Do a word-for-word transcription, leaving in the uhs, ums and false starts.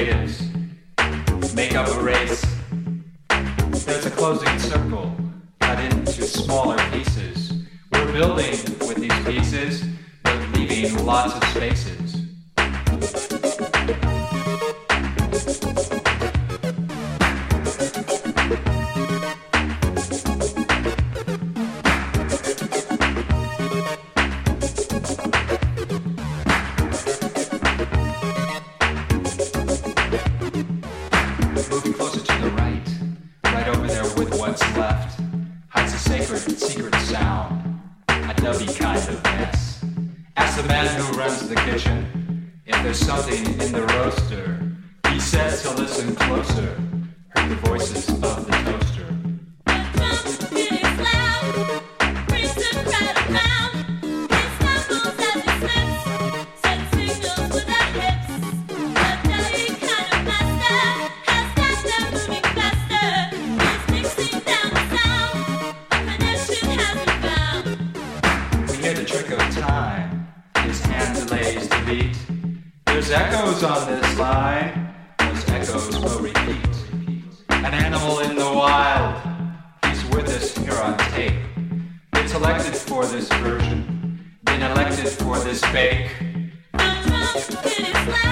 creatives make up a race. There's a closing circle cut into smaller pieces. We're building with these pieces, but leaving lots of spaces. Something in the roaster. He says to listen closer. Heard the voices of the toaster. The drum is loud, brings the crowd around. He stumbles as he slips, sends signals with our lips. The dirty kind of master has got them moving faster. He's mixing down the sound, a connection has been found. We hear the trick of time. His hand lays the beat. There's echoes on this line, those echoes will repeat. An animal in the wild, he's with us here on tape. Been selected for this version, been elected for this bake. The drum is loud.